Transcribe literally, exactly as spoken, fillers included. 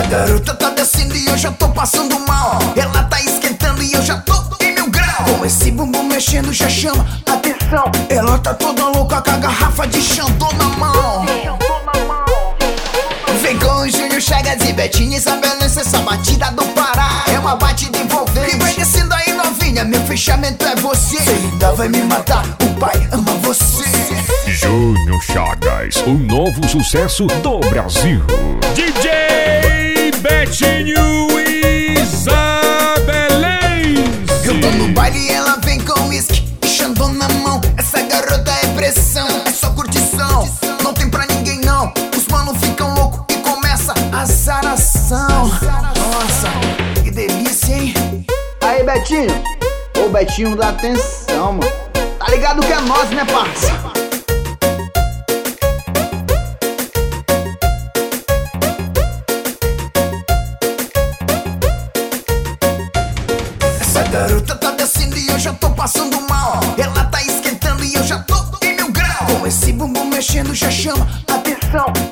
garota tá descendo e eu já tô passando mal. Ela tá esquentando e eu já tô em mil grau. Com esse bumbum mexendo já chama atenção. Ela tá toda louca com a garrafa de Xandô na mão. Vem com o Júnior Chagas e Betinho, estabelecendo essa batida do Pará. É uma batida envolvente. E vai descendo aí novinha, meu fechamento é você. Cê ainda vai me matar, o pai ama você. Júnior Chagas, o novo sucesso do Brasil. D J Betinho Isabelense. Eu tô no baile e ela vem com uísque e Xandô na mão. Essa garota é pressão, é só curtição. Não tem pra ninguém não, os manos ficam loucos e começa a zaração. Nossa, que delícia, hein? Aí, Betinho, ô Betinho, dá atenção, mano. Tá ligado que é nós, né, parça? Essa garota tá descendo e eu já tô passando mal. Ela tá esquentando e eu já tô em mil grau. Com esse bumbum mexendo já chama atenção.